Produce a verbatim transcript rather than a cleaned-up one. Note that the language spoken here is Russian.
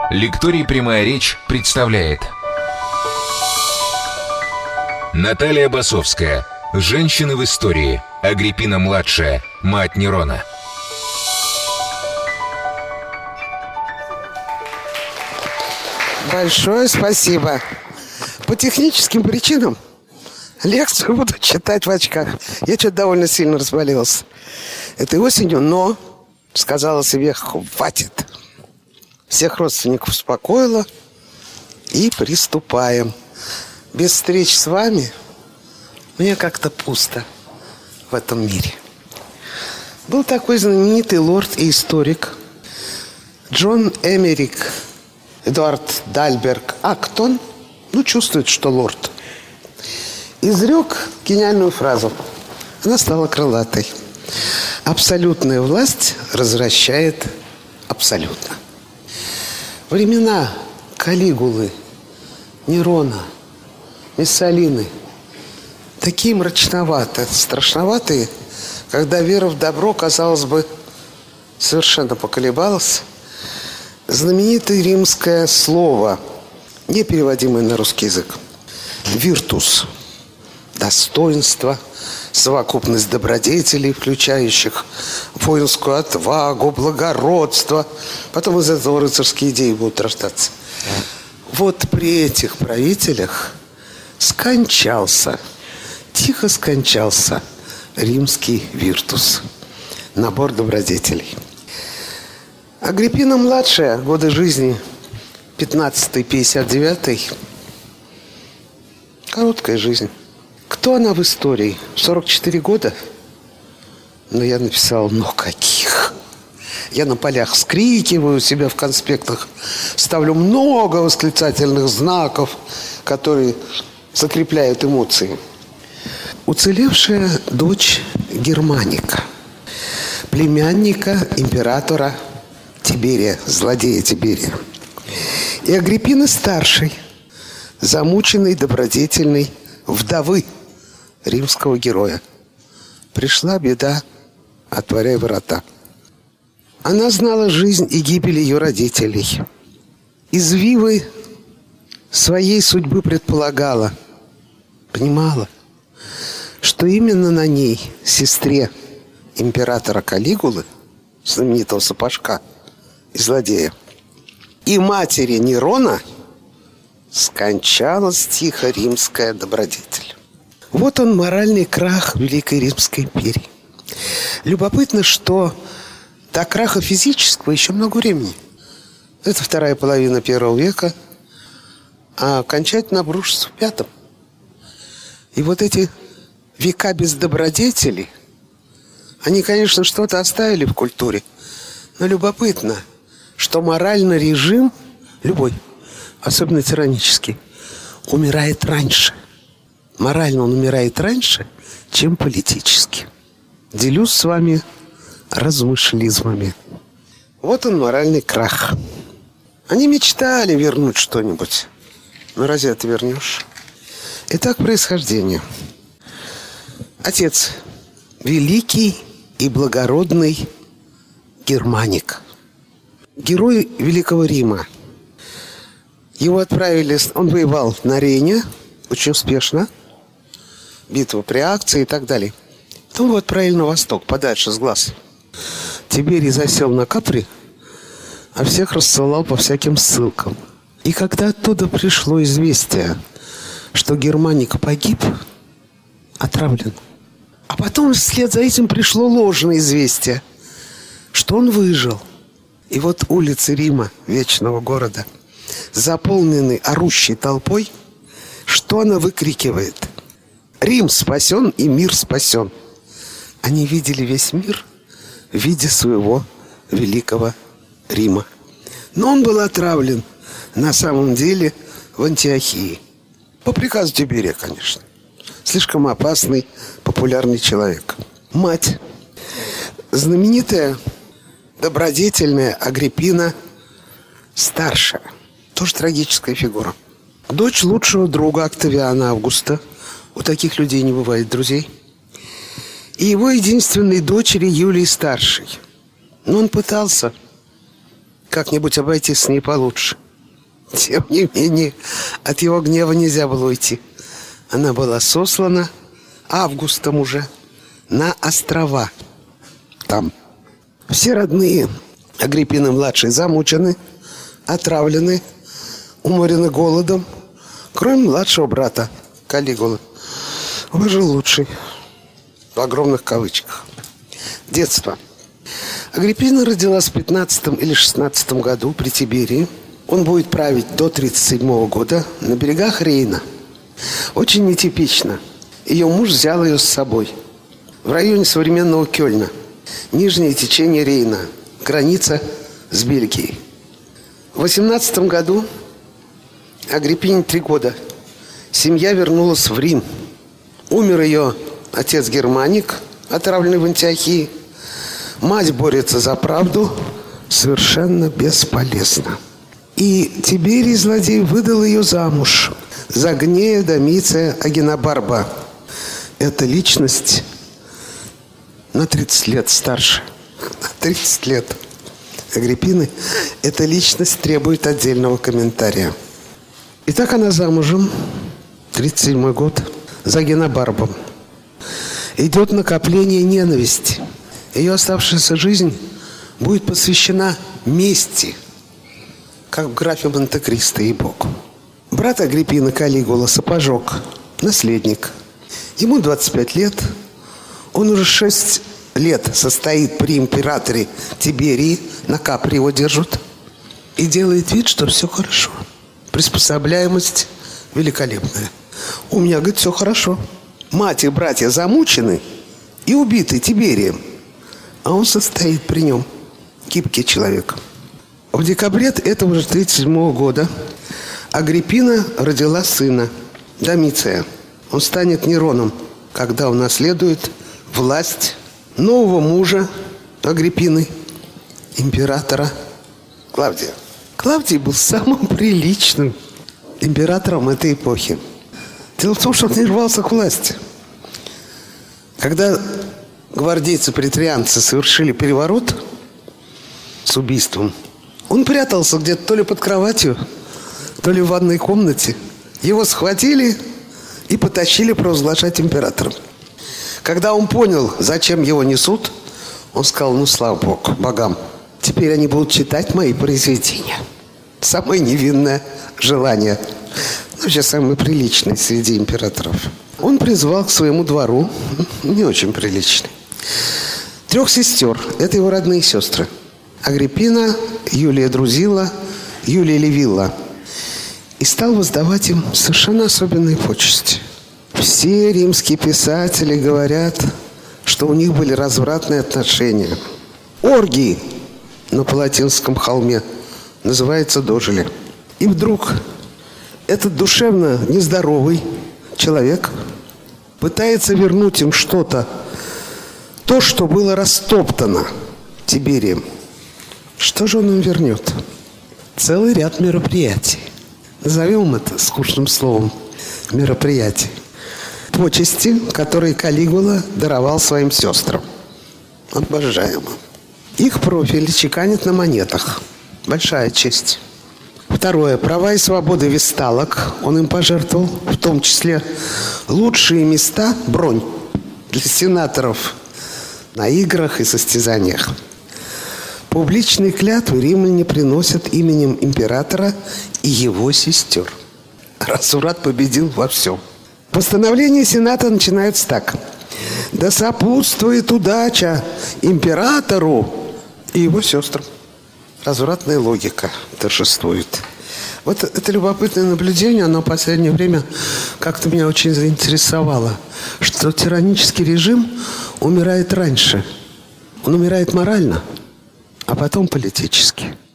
Лекторий «Прямая речь» представляет. Наталья Басовская. Женщины в истории. Агриппина-младшая. Мать Нерона. Большое спасибо. По техническим причинам лекцию буду читать в очках. Я что-то довольно сильно разболелась этой осенью, но сказала себе: хватит. Всех родственников успокоила. И приступаем. Без встреч с вами мне как-то пусто в этом мире. Был такой знаменитый лорд и историк Джон Эмерик Эдуард Дальберг Актон, ну, чувствует, что лорд, изрек гениальную фразу. Она стала крылатой. Абсолютная власть развращает абсолютно. Времена Калигулы, Нерона, Мессалины такие мрачноватые, страшноватые, когда вера в добро, казалось бы, совершенно поколебалась. Знаменитое римское слово, не переводимое на русский язык, «виртус» – достоинство, совокупность добродетелей, включающих воинскую отвагу, благородство. Потом из этого рыцарские идеи будут рождаться. Вот при этих правителях скончался, тихо скончался римский виртус, набор добродетелей. Агриппина-младшая, годы жизни пятнадцатый — пятьдесят девятый. Короткая жизнь. Кто она в истории? сорок четыре года? Но я написал: ну каких? Я на полях вскрикиваю себя в конспектах, ставлю много восклицательных знаков, которые закрепляют эмоции. Уцелевшая дочь Германика, племянника императора Тиберия, злодея Тиберия. И Агриппины старшей, замученной, добродетельной вдовы римского героя. Пришла беда, отворяй ворота. Она знала жизнь и гибель ее родителей. Извивы своей судьбы предполагала, понимала, что именно на ней, сестре императора Калигулы, знаменитого сапожка и злодея, и матери Нерона, скончалась тихо римская добродетель. Вот он, моральный крах Великой Римской империи. Любопытно, что до краха физического еще много времени. Это вторая половина первого века, а окончательно обрушится в пятом. И вот эти века без добродетели, они, конечно, что-то оставили в культуре, но любопытно, что моральный режим, любой, особенно тиранический, умирает раньше. Морально он умирает раньше, чем политически. Делюсь с вами размышлизмами. Вот он, моральный крах. Они мечтали вернуть что-нибудь. Но разве это вернешь? Итак, происхождение. Отец – великий и благородный Германик. Герой Великого Рима. Его отправили, он воевал на Рейне, очень успешно. Битва при Акции и так далее. Потом его отправили на восток, подальше с глаз. Тиберий засел на Капри, а всех рассылал по всяким ссылкам. И когда оттуда пришло известие, что Германик погиб, отравлен, а потом вслед за этим пришло ложное известие, что он выжил. И вот улицы Рима, вечного города, заполнены орущей толпой. Что она выкрикивает? Рим спасен и мир спасен. Они видели весь мир в виде своего великого Рима. Но он был отравлен на самом деле в Антиохии. По приказу Тиберия, конечно. Слишком опасный, популярный человек. Мать. Знаменитая, добродетельная Агриппина старшая. Тоже трагическая фигура. Дочь лучшего друга Октавиана Августа. У таких людей не бывает друзей. И его единственной дочери Юлии старшей. Но он пытался как-нибудь обойтись с ней получше. Тем не менее, от его гнева нельзя было уйти. Она была сослана августом уже на острова. Там все родные Агриппины-младшей замучены, отравлены, уморены голодом, кроме младшего брата Калигулы. Выжил лучший, в огромных кавычках. Детство. Агриппина родилась в пятнадцатом или шестнадцатом году при Тиберии. Он будет править до тридцать седьмого года на берегах Рейна. Очень нетипично. Ее муж взял ее с собой в районе современного Кёльна. Нижнее течение Рейна, граница с Бельгией. В восемнадцатом году Агриппине три года. Семья вернулась в Рим. Умер ее отец Германик, отравленный в Антиохии. Мать борется за правду, совершенно бесполезно. И Тиберий, злодей, выдал ее замуж за Гнея Домиция Агенобарба. Эта личность на тридцать лет старше. На тридцать лет. Агриппины. Эта личность требует отдельного комментария. Итак, она замужем, тридцать седьмой год, за Агенобарбом. Идет накопление ненависти. Ее оставшаяся жизнь будет посвящена мести, как в графе Монте-Кристо, и Богу. Брат Агриппины Калигула, Сапожок, наследник. Ему двадцать пять лет. Он уже шесть лет состоит при императоре Тиберии, на капре его держат, и делает вид, что все хорошо. Приспособляемость великолепная. У меня, говорит, все хорошо. Мать и братья замучены и убиты Тиберием, а он состоит при нем. Гибкий человек. В декабре этого же тридцать седьмого года Агриппина родила сына, Домиция. Он станет Нероном, когда унаследует власть нового мужа Агриппины, императора Клавдия. Клавдий был самым приличным императором этой эпохи. Дело в том, что он не рвался к власти. Когда гвардейцы-претарианцы совершили переворот с убийством, он прятался где-то то ли под кроватью, то ли в ванной комнате. Его схватили и потащили провозглашать императором. Когда он понял, зачем его несут, он сказал: ну, слава Богу, богам, теперь они будут читать мои произведения. Самое невинное желание. Вообще самое приличное среди императоров. Он призвал к своему двору, не очень приличный, трех сестер. Это его родные сестры. Агриппина, Юлия Друзила, Юлия Ливилла. И стал воздавать им совершенно особенные почести. Все римские писатели говорят, что у них были развратные отношения. Оргии на Палатинском холме, называется, дожили. И вдруг этот душевно нездоровый человек пытается вернуть им что-то, то, что было растоптано Тиберием. Что же он им вернет? Целый ряд мероприятий. Назовем это скучным словом мероприятий. Почести, которые Калигула даровал своим сестрам. Обожаемо. Их профили чеканят на монетах. Большая честь. Второе. Права и свободы весталок он им пожертвовал, в том числе лучшие места, бронь для сенаторов на играх и состязаниях. Публичные клятвы римляне приносят именем императора и его сестер. Расурат победил во всем. Постановление Сената начинается так: да сопутствует удача императору и его сестрам. Развратная логика торжествует. Вот это любопытное наблюдение, оно в последнее время как-то меня очень заинтересовало, что тиранический режим умирает раньше. Он умирает морально, а потом политически.